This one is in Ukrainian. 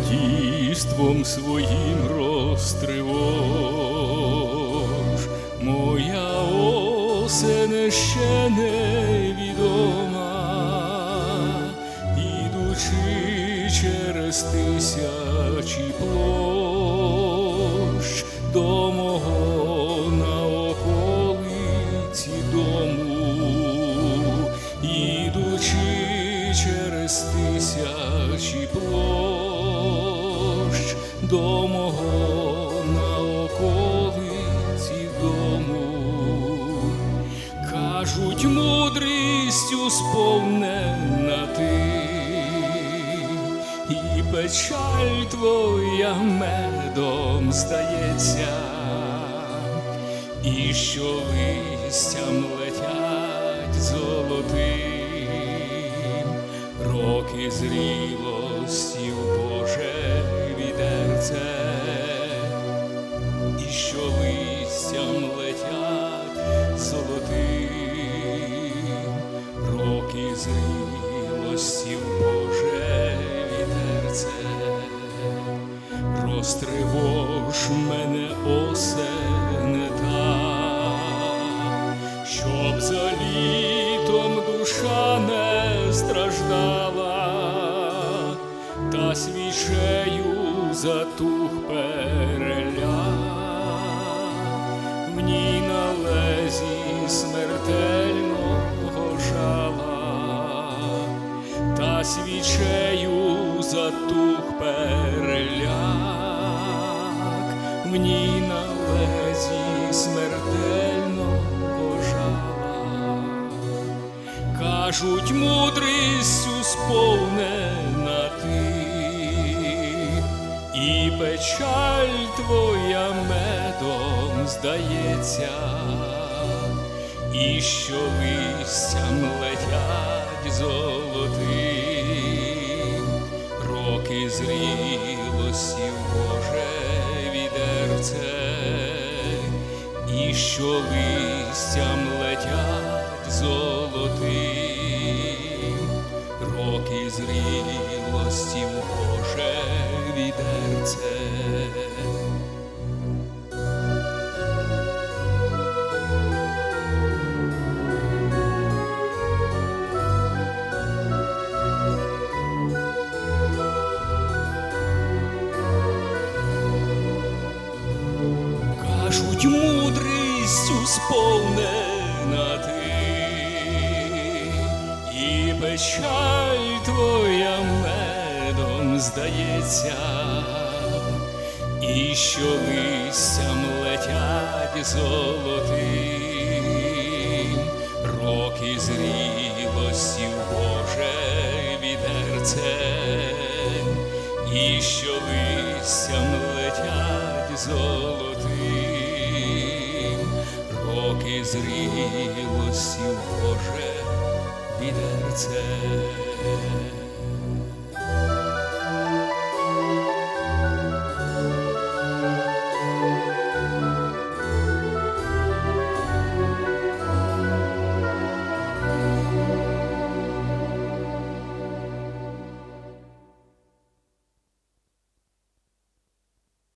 дійством своїм розтривож. Моя осень ще невідома, ідучи через тисячі площ до мого на околиці дому, ідучи через тисячі площ до мого на околиці дому. Кажуть, мудрістю сповнена ти, і печаль твоя медом здається, і що листям летять золотим роки зрілості в Боже відерце, і що листям летять золотим роки зрілості в Боже відерце. Розтривож мене, осени та, щоб за літом душа не страждала, та свічею затух переляк в ній на лезі смертельного жала, та свічею затух переляк в ній на лезі смертельного жала. Кажуть, мудрістю сповнена ти, і печаль твоя медом здається, і що листям летять золотим роки зрілості в Боже відерце, і що листям летять золотим роки зрілості в Боже відерце. Кажуть, мудрістю сповнена ти, і печаль твоя медом здається, і що листям летять золотим роки зрілості в Боже відерце, і що листям летять золотим роки зрілості в Боже відерце.